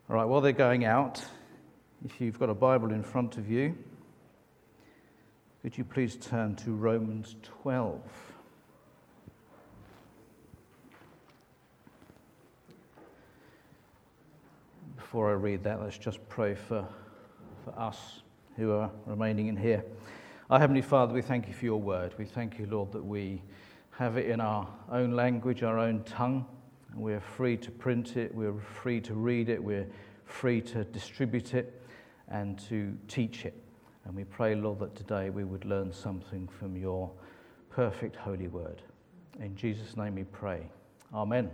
All right, while they're going out, if you've got a Bible in front of you, could you please turn to Romans 12? Before I read that, let's just pray for us who are remaining in here. Our Heavenly Father, we thank you for your word. We thank you, Lord, that we have it in our own language, our own tongue. And we're free to print it, we're free to read it, we're free to distribute it and to teach it. And we pray, Lord, that today we would learn something from your perfect holy word. In Jesus' name we pray. Amen.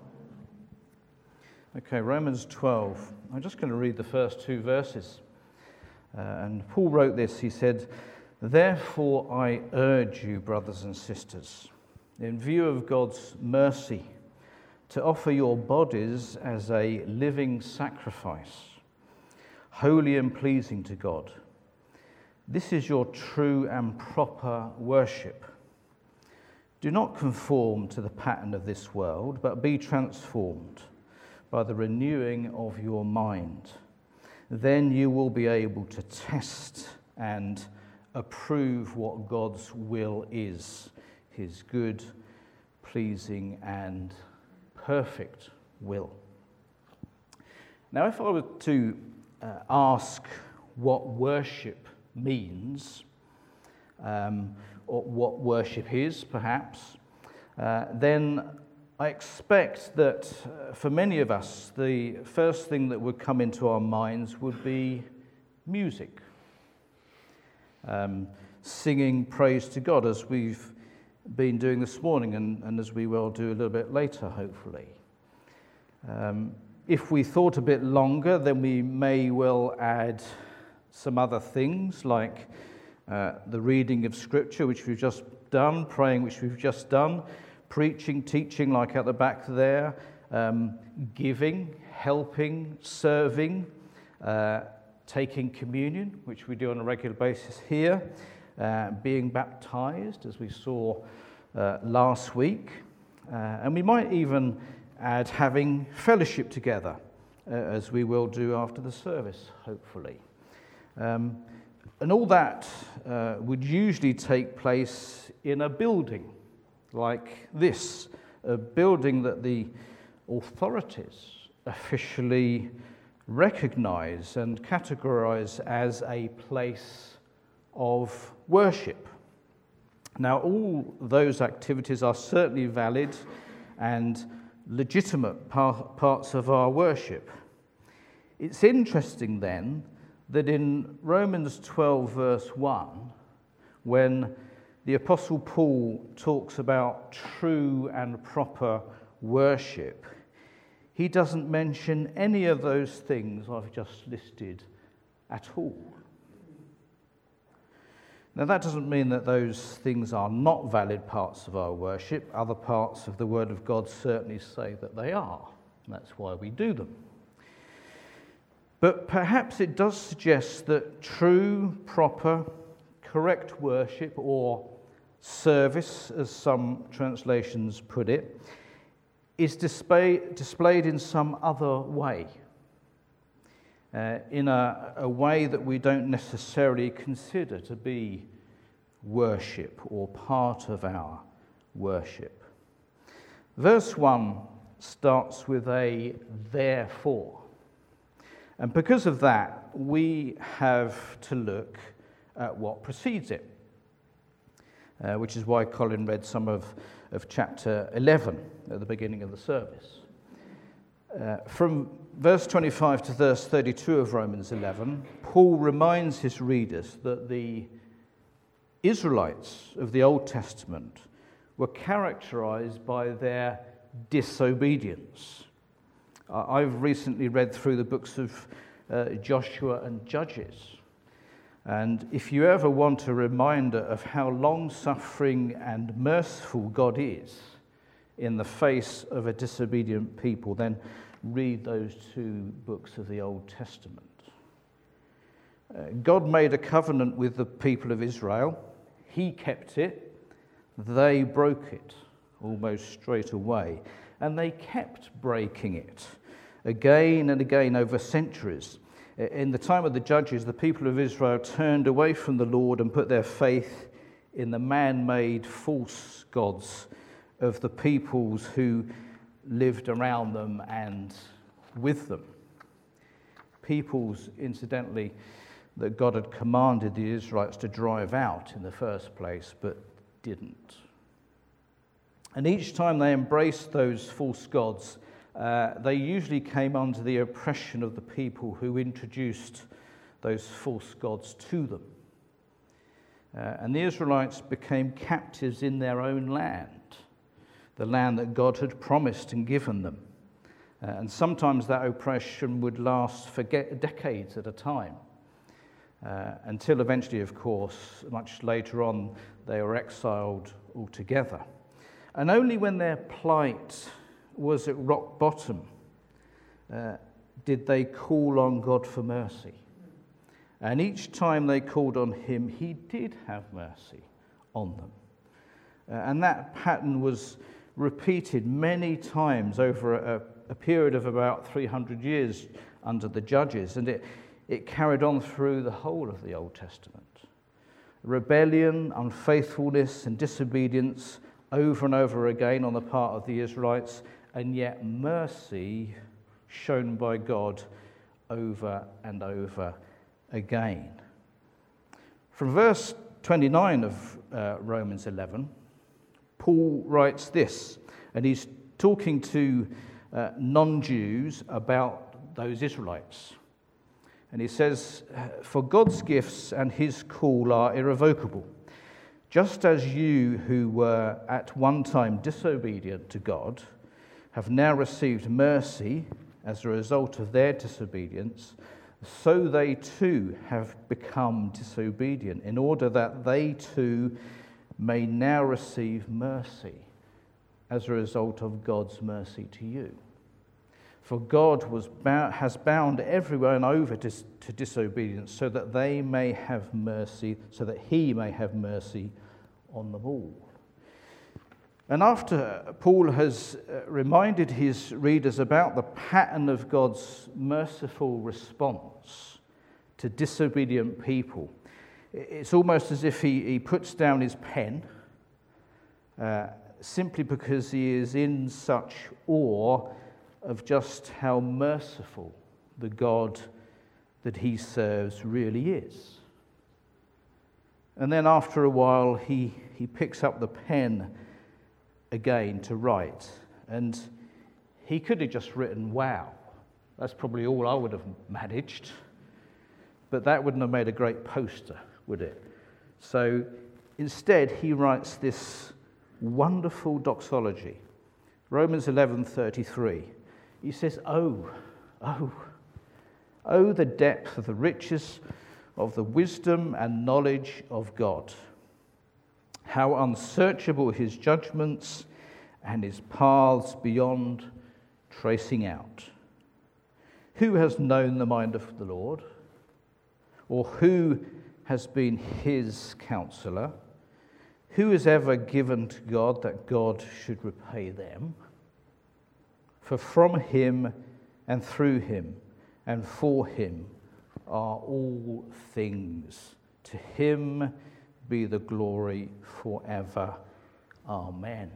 Okay, Romans 12. I'm just going to read the first two verses. And Paul wrote this. He said, "Therefore I urge you, brothers and sisters, in view of God's mercy, to offer your bodies as a living sacrifice, holy and pleasing to God. This is your true and proper worship. Do not conform to the pattern of this world, but be transformed by the renewing of your mind. Then you will be able to test and approve what God's will is, his good, pleasing, and perfect will." Now, if I were to ask what worship means, or what worship is, perhaps, then I expect that for many of us, the first thing that would come into our minds would be music. Singing praise to God, as we've been doing this morning and as we will do a little bit later, hopefully. If we thought a bit longer, then we may well add some other things like the reading of Scripture, which we've just done, praying, which we've just done, preaching, teaching, like at the back there, giving, helping, serving, taking communion, which we do on a regular basis here, being baptized, as we saw last week, and we might even add having fellowship together, as we will do after the service, hopefully. And all that would usually take place in a building like this, a building that the authorities officially recognize and categorize as a place of worship. Now, all those activities are certainly valid and legitimate parts of our worship. It's interesting then that in Romans 12 verse 1, when the Apostle Paul talks about true and proper worship, he doesn't mention any of those things I've just listed at all. Now, that doesn't mean that those things are not valid parts of our worship. Other parts of the Word of God certainly say that they are. That's why we do them. But perhaps it does suggest that true, proper, correct worship, or service, as some translations put it, is displayed in some other way. In a way that we don't necessarily consider to be worship or part of our worship. Verse 1 starts with a "therefore." And because of that, we have to look at what precedes it, which is why Colin read some of chapter 11 at the beginning of the service. From verse 25 to verse 32 of Romans 11, Paul reminds his readers that the Israelites of the Old Testament were characterized by their disobedience. I've recently read through the books of Joshua and Judges, and if you ever want a reminder of how long-suffering and merciful God is in the face of a disobedient people, then read those two books of the Old Testament. God made a covenant with the people of Israel. He kept it. They broke it almost straight away. And they kept breaking it again and again over centuries. In the time of the judges, the people of Israel turned away from the Lord and put their faith in the man-made false gods of the peoples who lived around them and with them. Peoples, incidentally, that God had commanded the Israelites to drive out in the first place, but didn't. And each time they embraced those false gods, they usually came under the oppression of the people who introduced those false gods to them. And the Israelites became captives in their own land, the land that God had promised and given them. And sometimes that oppression would last for decades at a time, until eventually, of course, much later on, they were exiled altogether. And only when their plight was at rock bottom did they call on God for mercy. And each time they called on him, he did have mercy on them. And that pattern was repeated many times over a period of about 300 years under the judges. And it carried on through the whole of the Old Testament. Rebellion, unfaithfulness, and disobedience over and over again on the part of the Israelites, and yet mercy shown by God over and over again. From verse 29 of Romans 11, Paul writes this, and he's talking to non-Jews about those Israelites. And he says, "For God's gifts and his call are irrevocable. Just as you who were at one time disobedient to God have now received mercy as a result of their disobedience, so they too have become disobedient, in order that they too may now receive mercy as a result of God's mercy to you. For God has bound everyone over to disobedience, so that they may have mercy, so that he may have mercy on them all." And after Paul has reminded his readers about the pattern of God's merciful response to disobedient people, it's almost as if he puts down his pen simply because he is in such awe of just how merciful the God that he serves really is. And then after a while, he picks up the pen again to write. And he could have just written, "Wow." That's probably all I would have managed. But that wouldn't have made a great poster, would it? So instead, he writes this wonderful doxology. Romans 11:33. He says, Oh, the depth of the riches of the wisdom and knowledge of God. How unsearchable his judgments and his paths beyond tracing out. Who has known the mind of the Lord? Or who has been his counselor? Who has ever given to God that God should repay them? For from him and through him and for him are all things. To him be the glory forever. Amen.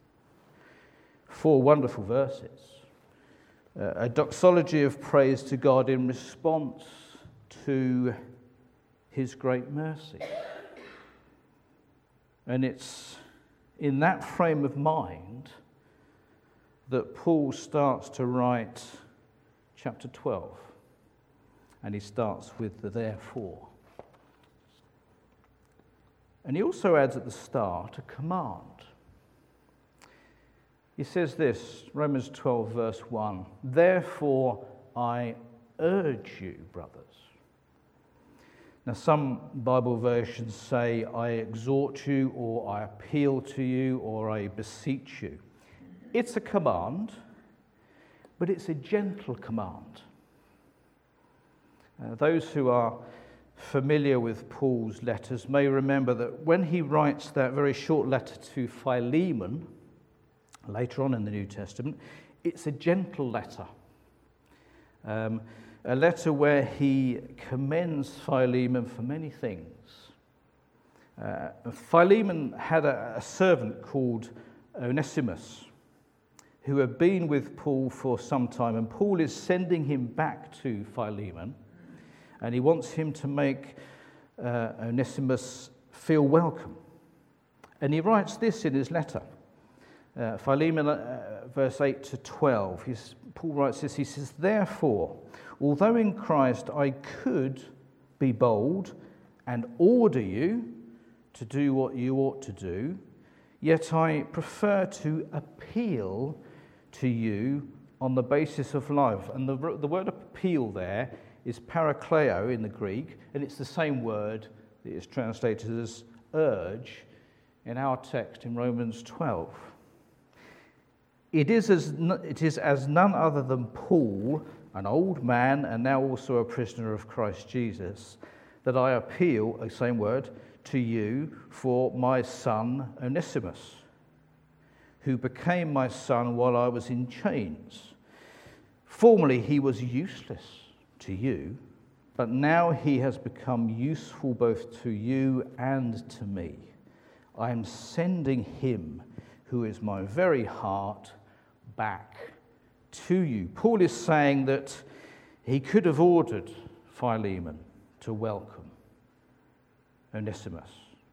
4 wonderful verses. A doxology of praise to God in response to his great mercy. And it's in that frame of mind that Paul starts to write chapter 12. And he starts with the therefore. And he also adds at the start a command. He says this, Romans 12, verse 1, "Therefore I urge you, brothers." Now some Bible versions say, "I exhort you," or "I appeal to you," or "I beseech you." It's a command, but it's a gentle command. Those who are familiar with Paul's letters may remember that when he writes that very short letter to Philemon, later on in the New Testament, it's a gentle letter. a letter where he commends Philemon for many things. Philemon had a servant called Onesimus who had been with Paul for some time, and Paul is sending him back to Philemon, and he wants him to make Onesimus feel welcome. And he writes this in his letter. Philemon, verse 8 to 12, Paul writes this, he says, "Therefore, although in Christ I could be bold and order you to do what you ought to do, yet I prefer to appeal to you on the basis of love." And the word appeal there is parakleo in the Greek, and it's the same word that is translated as urge in our text in Romans 12. It is as none other than Paul, an old man and now also a prisoner of Christ Jesus, that I appeal, the same word, to you for my son Onesimus, who became my son while I was in chains. Formerly he was useless to you, but now he has become useful both to you and to me. I am sending him, who is my very heart, back to you. Paul is saying that he could have ordered Philemon to welcome Onesimus,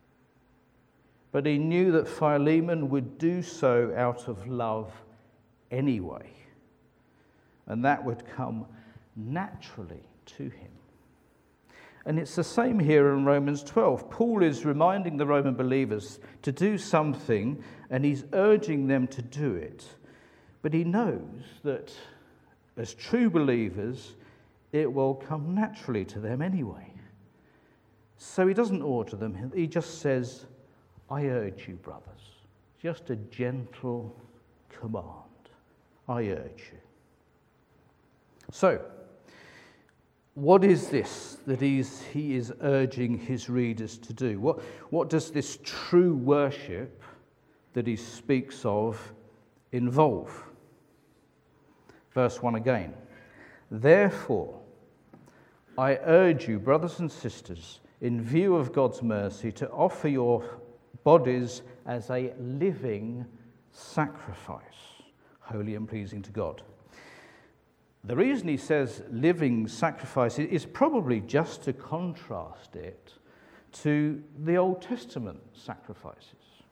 but he knew that Philemon would do so out of love anyway, and that would come naturally to him. And it's the same here in Romans 12. Paul is reminding the Roman believers to do something, and he's urging them to do it. But he knows that as true believers, it will come naturally to them anyway. So he doesn't order them. He just says, I urge you, brothers. Just a gentle command. I urge you. So, what is this that he is urging his readers to do? What does this true worship that he speaks of involve? Verse 1 again. Therefore, I urge you, brothers and sisters, in view of God's mercy, to offer your bodies as a living sacrifice, holy and pleasing to God. The reason he says living sacrifice is probably just to contrast it to the Old Testament sacrifices.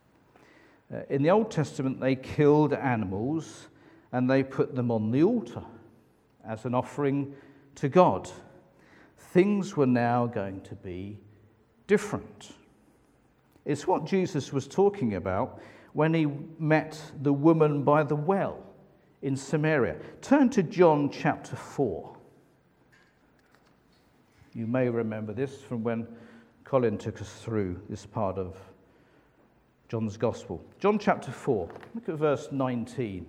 In the Old Testament, they killed animals and they put them on the altar as an offering to God. Things were now going to be different. It's what Jesus was talking about when he met the woman by the well in Samaria. Turn to John chapter 4. You may remember this from when Colin took us through this part of John's Gospel. John chapter 4, look at verse 19.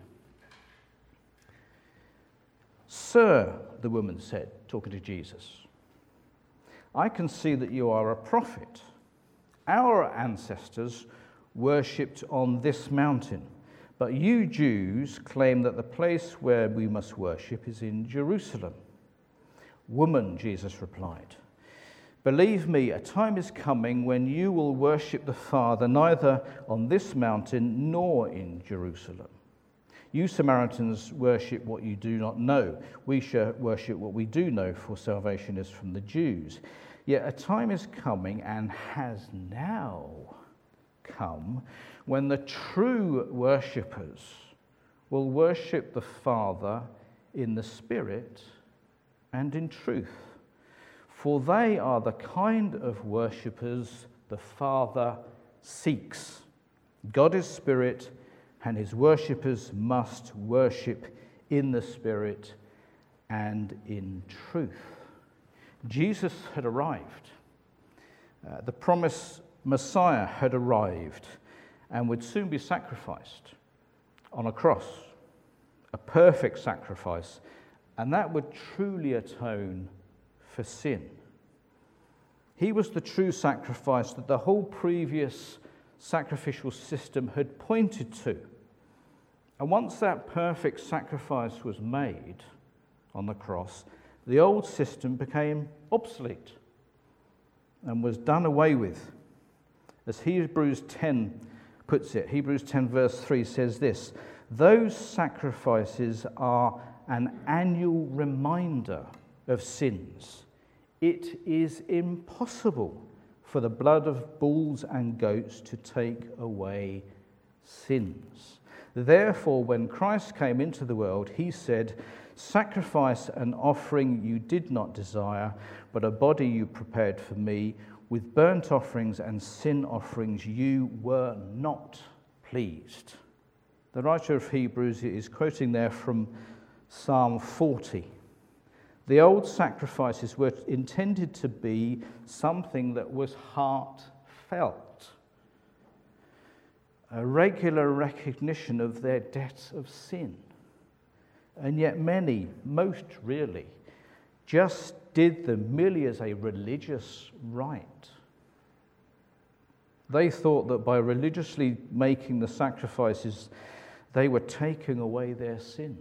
Sir, the woman said, talking to Jesus, I can see that you are a prophet. Our ancestors worshipped on this mountain, but you Jews claim that the place where we must worship is in Jerusalem. Woman, Jesus replied, believe me, a time is coming when you will worship the Father neither on this mountain nor in Jerusalem. You Samaritans worship what you do not know. We worship what we do know, for salvation is from the Jews. Yet a time is coming, and has now come, when the true worshippers will worship the Father in the Spirit and in truth. For they are the kind of worshippers the Father seeks. God is Spirit, and his worshippers must worship in the Spirit and in truth. Jesus had arrived. The promised Messiah had arrived and would soon be sacrificed on a cross, a perfect sacrifice, and that would truly atone for sin. He was the true sacrifice that the whole previous sacrificial system had pointed to. And once that perfect sacrifice was made on the cross, the old system became obsolete and was done away with. As Hebrews 10 puts it, Hebrews 10 verse 3 says this: "Those sacrifices are an annual reminder of sins. It is impossible for the blood of bulls and goats to take away sins. Therefore, when Christ came into the world, he said, 'Sacrifice and offering you did not desire, but a body you prepared for me. With burnt offerings and sin offerings you were not pleased.'" The writer of Hebrews is quoting there from Psalm 40. The old sacrifices were intended to be something that was heartfelt, a regular recognition of their debt of sin. And yet many, most really, just did them merely as a religious rite. They thought that by religiously making the sacrifices, they were taking away their sins.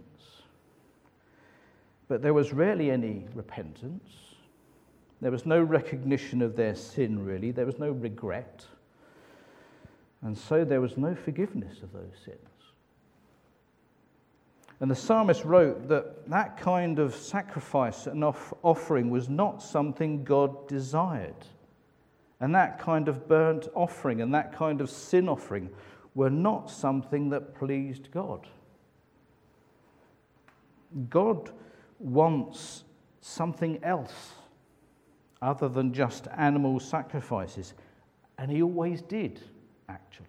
But there was rarely any repentance. There was no recognition of their sin, really. There was no regret. And so there was no forgiveness of those sins. And the psalmist wrote that that kind of sacrifice and offering was not something God desired. And that kind of burnt offering and that kind of sin offering were not something that pleased God. God wants something else other than just animal sacrifices. And he always did, actually.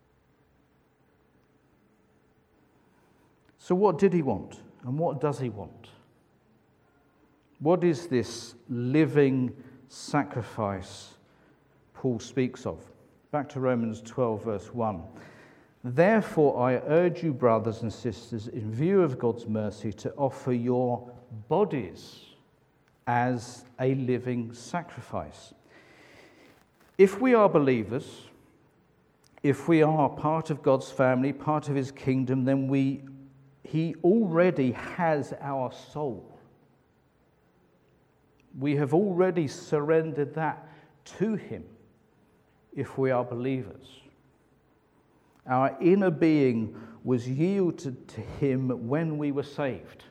So what did he want? And what does he want? What is this living sacrifice Paul speaks of? Back to Romans 12, verse 1. "Therefore I urge you, brothers and sisters, in view of God's mercy, to offer your bodies as a living sacrifice." If we are believers, if we are part of God's family, part of his kingdom, then he already has our soul. We have already surrendered that to him if we are believers. Our inner being was yielded to him when we were saved.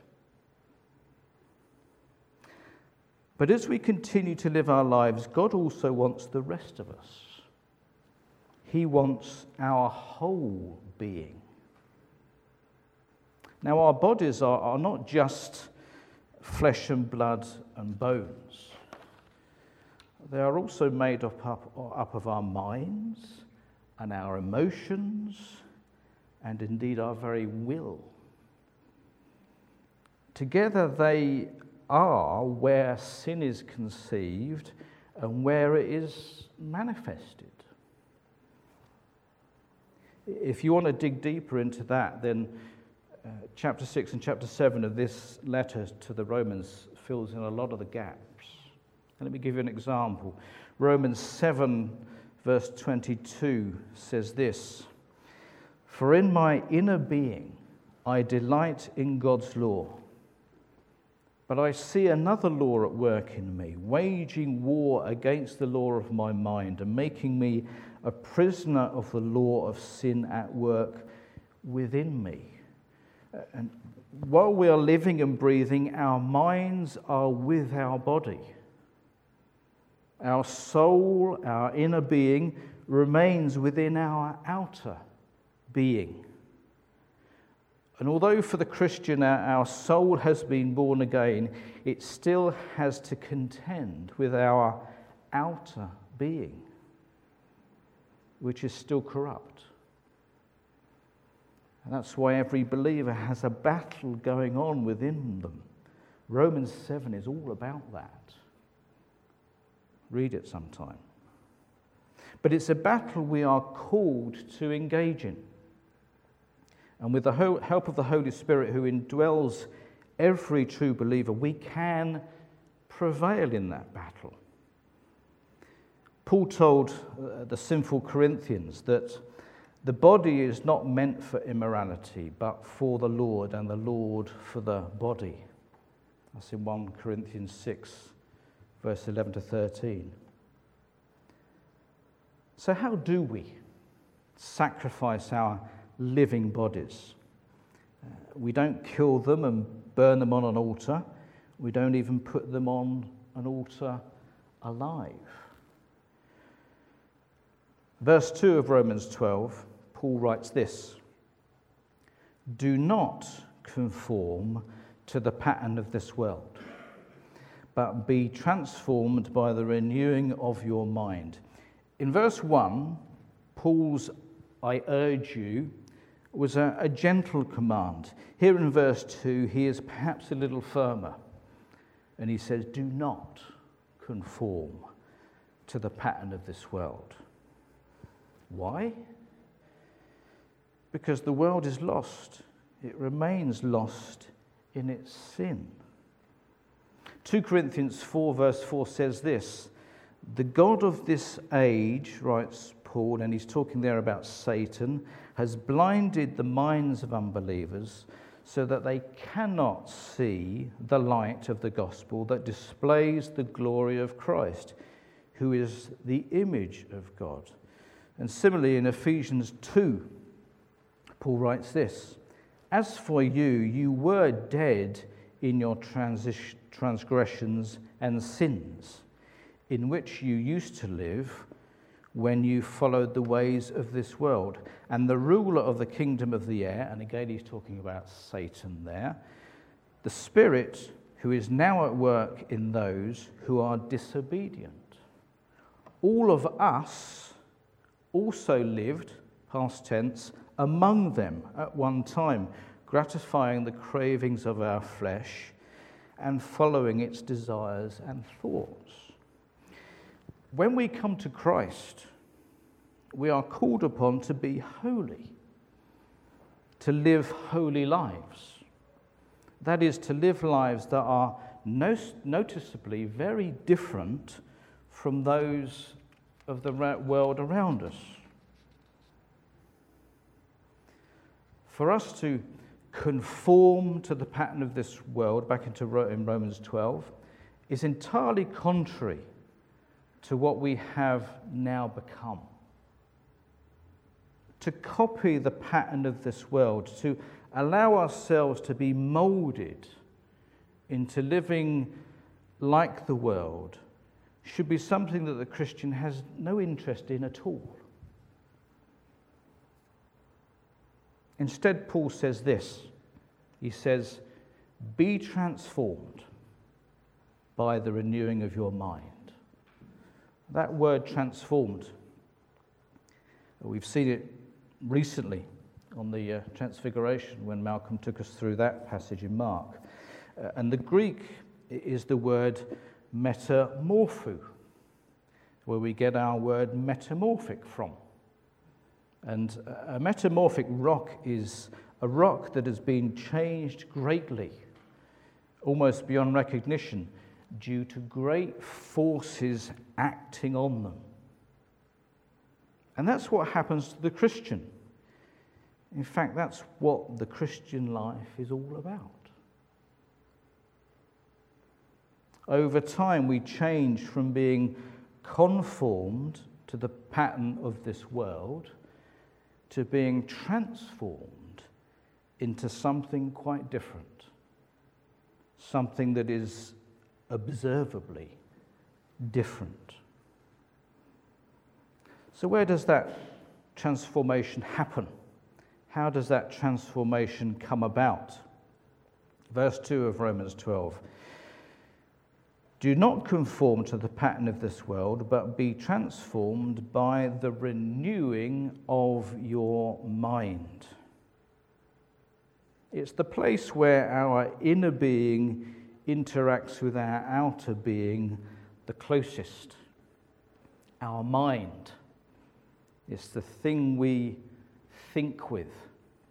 But as we continue to live our lives, God also wants the rest of us. He wants our whole being. Now, our bodies are not just flesh and blood and bones. They are also made up of our minds and our emotions and indeed our very will. Together they are where sin is conceived and where it is manifested. If you want to dig deeper into that, then chapter 6 and chapter 7 of this letter to the Romans fills in a lot of the gaps. And let me give you an example. Romans 7 verse 22 says this: "For in my inner being I delight in God's law, but I see another law at work in me, waging war against the law of my mind and making me a prisoner of the law of sin at work within me." And while we are living and breathing, our minds are with our body. Our soul, our inner being, remains within our outer being. And although for the Christian our soul has been born again, it still has to contend with our outer being, which is still corrupt. And that's why every believer has a battle going on within them. Romans 7 is all about that. Read it sometime. But it's a battle we are called to engage in. And with the help of the Holy Spirit who indwells every true believer, we can prevail in that battle. Paul told the sinful Corinthians that the body is not meant for immorality, but for the Lord, and the Lord for the body. That's in 1 Corinthians 6, verse 11 to 13. So how do we sacrifice our living bodies? We don't kill them and burn them on an altar. We don't even put them on an altar alive. Verse 2 of Romans 12, Paul writes this: "Do not conform to the pattern of this world, but be transformed by the renewing of your mind." In verse 1, Paul's "I urge you" was a gentle command. Here in verse 2, he is perhaps a little firmer, and he says, "Do not conform to the pattern of this world." Why? Because the world is lost. It remains lost in its sin. 2 Corinthians 4 verse 4 says this: "The God of this age," writes Paul, and he's talking there about Satan, "has blinded the minds of unbelievers so that they cannot see the light of the gospel that displays the glory of Christ, who is the image of God." And similarly in Ephesians 2, Paul writes this: "As for you, you were dead in your transgressions and sins, in which you used to live when you followed the ways of this world, and the ruler of the kingdom of the air," and again he's talking about Satan there, "the spirit who is now at work in those who are disobedient. All of us also lived," past tense, "among them at one time, gratifying the cravings of our flesh and following its desires and thoughts." When we come to Christ, we are called upon to be holy, to live holy lives. That is, to live lives that are noticeably very different from those of the world around us. For us to conform to the pattern of this world, back in Romans 12, is entirely contrary to what we have now become. To copy the pattern of this world, to allow ourselves to be molded into living like the world, should be something that the Christian has no interest in at all. Instead, Paul says this. He says, "Be transformed by the renewing of your mind." That word "transformed," we've seen it recently on the Transfiguration when Malcolm took us through that passage in Mark. And the Greek is the word metamorpho, where we get our word metamorphic from. And a metamorphic rock is a rock that has been changed greatly, almost beyond recognition, due to great forces acting on them. And that's what happens to the Christian. In fact, that's what the Christian life is all about. Over time, we change from being conformed to the pattern of this world to being transformed into something quite different, something that is observably different. So where does that transformation happen? How does that transformation come about? Verse 2 of Romans 12. "Do not conform to the pattern of this world, but be transformed by the renewing of your mind." It's the place where our inner being interacts with our outer being the closest. Our mind. It's the thing we think with.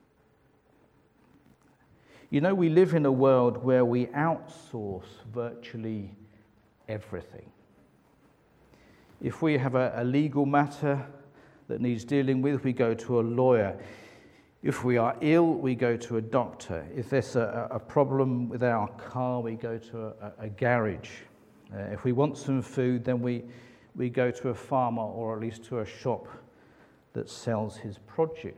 You know, we live in a world where we outsource virtually everything. If we have a legal matter that needs dealing with, we go to a lawyer. If we are ill, we go to a doctor. If there's a problem with our car, we go to a garage. If we want some food, then we go to a farmer, or at least to a shop that sells his produce.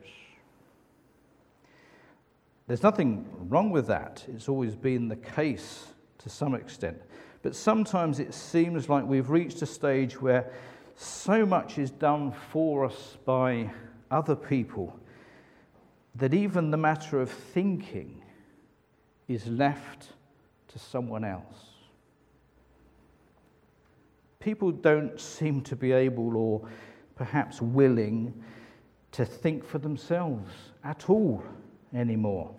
There's nothing wrong with that. It's always been the case to some extent. But sometimes it seems like we've reached a stage where so much is done for us by other people that even the matter of thinking is left to someone else. People don't seem to be able, or perhaps willing, to think for themselves at all anymore.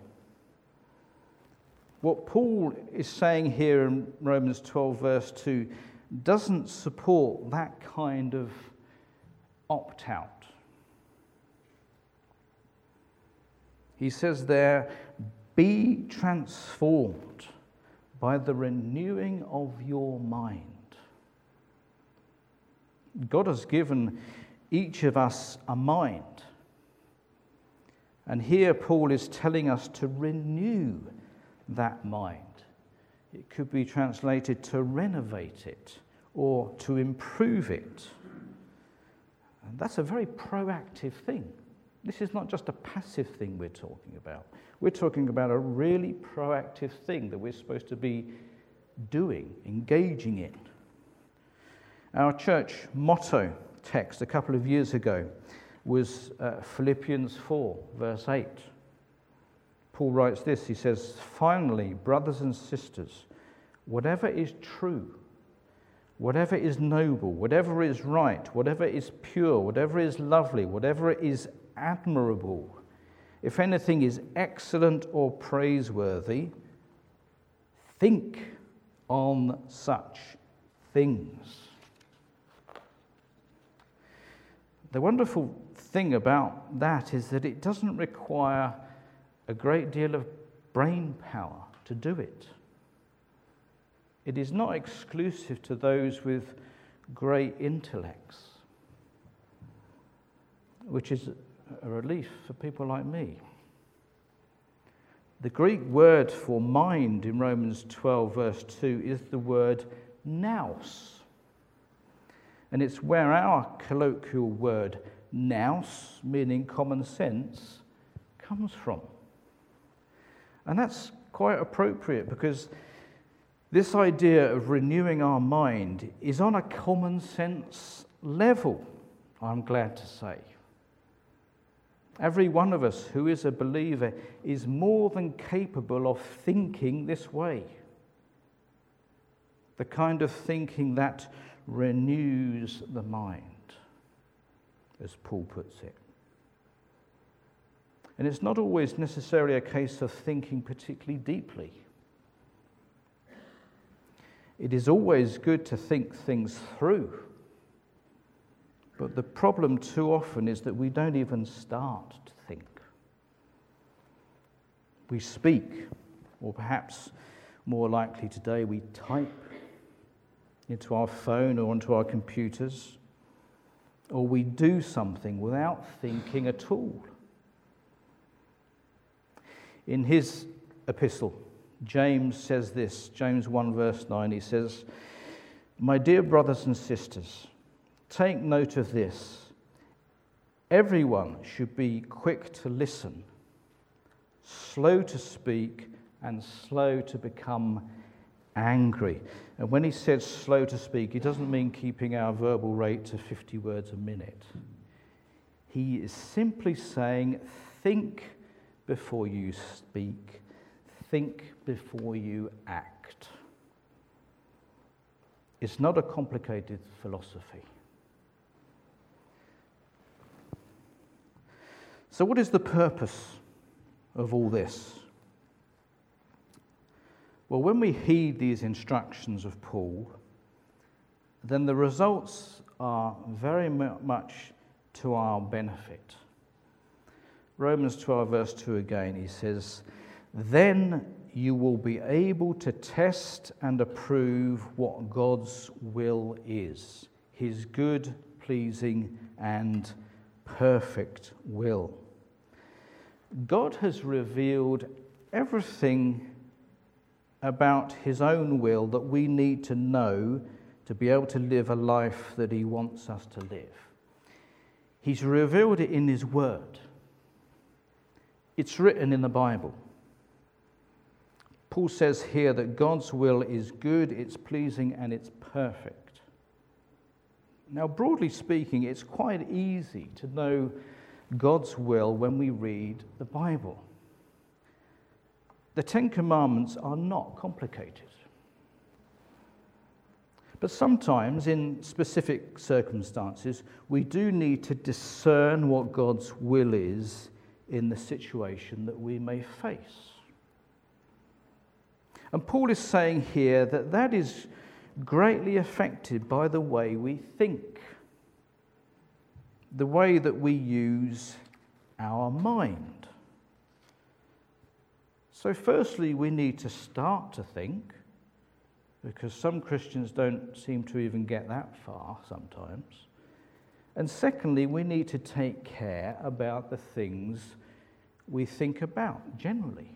What Paul is saying here in Romans 12 verse 2 doesn't support that kind of opt-out. He says there, be transformed by the renewing of your mind. God has given each of us a mind. And here Paul is telling us to renew that mind. It could be translated to renovate it or to improve it. And that's a very proactive thing. This is not just a passive thing we're talking about. We're talking about a really proactive thing that we're supposed to be doing, engaging in. Our church motto text a couple of years ago was Philippians 4, verse 8. Paul writes this, he says, "Finally, brothers and sisters, whatever is true, whatever is noble, whatever is right, whatever is pure, whatever is lovely, whatever is admirable, if anything is excellent or praiseworthy, think on such things." The wonderful thing about that is that it doesn't require a great deal of brain power to do it. It is not exclusive to those with great intellects, which is a relief for people like me. The Greek word for mind in Romans 12 verse 2 is the word nous. And it's where our colloquial word nous, meaning common sense, comes from. And that's quite appropriate because this idea of renewing our mind is on a common sense level, I'm glad to say. Every one of us who is a believer is more than capable of thinking this way. The kind of thinking that renews the mind, as Paul puts it. And it's not always necessarily a case of thinking particularly deeply. It is always good to think things through. But the problem too often is that we don't even start to think. We speak, or perhaps more likely today, we type into our phone or onto our computers, or we do something without thinking at all. In his epistle, James says this, James 1 verse 9, he says, "My dear brothers and sisters, take note of this. Everyone should be quick to listen, slow to speak, and slow to become angry." And when he says slow to speak, he doesn't mean keeping our verbal rate to 50 words a minute. He is simply saying, think before you speak, think before you act. It's not a complicated philosophy. So what is the purpose of all this? Well, when we heed these instructions of Paul, then the results are very much to our benefit. Romans 12 verse 2 again, he says, "Then you will be able to test and approve what God's will is, his good, pleasing, and perfect will." God has revealed everything about his own will that we need to know to be able to live a life that he wants us to live. He's revealed it in his word. It's written in the Bible. Paul says here that God's will is good, it's pleasing, and it's perfect. Now, broadly speaking, it's quite easy to know God's will when we read the Bible. The Ten Commandments are not complicated. But sometimes, in specific circumstances, we do need to discern what God's will is in the situation that we may face. And Paul is saying here that that is greatly affected by the way we think, the way that we use our mind. So firstly, we need to start to think, because some Christians don't seem to even get that far sometimes. And secondly, we need to take care about the things we think about generally.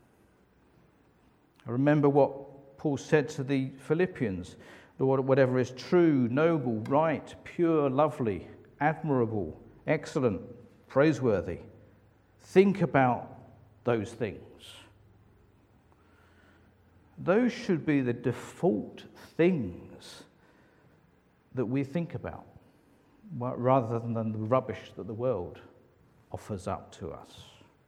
I remember what Paul said to the Philippians: Lord, whatever is true, noble, right, pure, lovely, admirable, excellent, praiseworthy, think about those things. Those should be the default things that we think about, rather than the rubbish that the world offers up to us.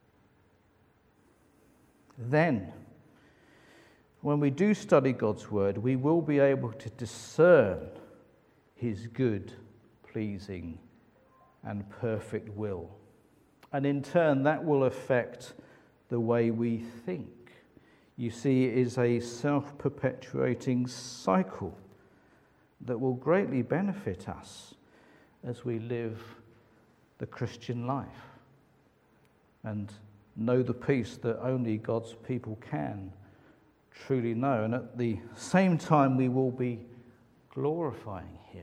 Then, when we do study God's word, we will be able to discern his good, pleasing, and perfect will. And in turn, that will affect the way we think. You see, it is a self-perpetuating cycle that will greatly benefit us as we live the Christian life and know the peace that only God's people can truly know. And at the same time, we will be glorifying him.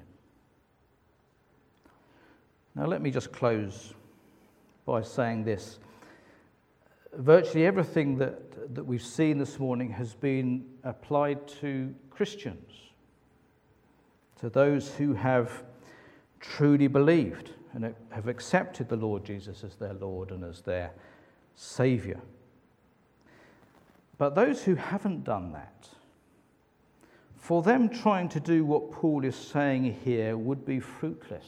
Now, let me just close by saying this. Virtually everything that we've seen this morning has been applied to Christians, to those who have truly believed and have accepted the Lord Jesus as their Lord and as their Saviour. But those who haven't done that, for them trying to do what Paul is saying here would be fruitless.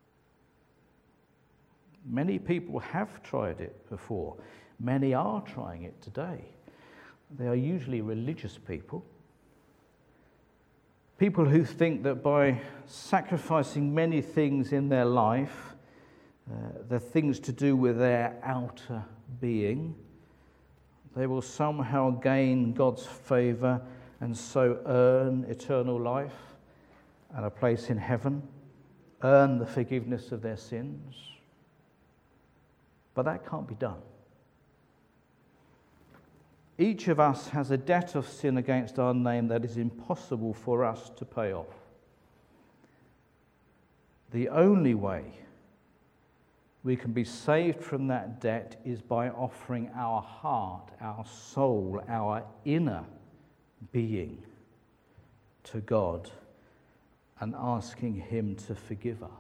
Many people have tried it before. Many are trying it today. They are usually religious people. People who think that by sacrificing many things in their life, the things to do with their outer being, they will somehow gain God's favour and so earn eternal life and a place in heaven, earn the forgiveness of their sins. But that can't be done. Each of us has a debt of sin against our name that is impossible for us to pay off. The only way we can be saved from that debt is by offering our heart, our soul, our inner being to God and asking him to forgive us.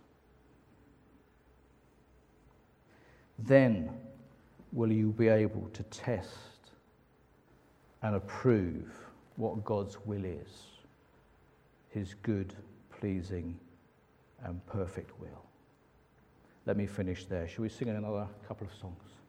Then will you be able to test and approve what God's will is, his good, pleasing, and perfect will. Let me finish there. Shall we sing another couple of songs?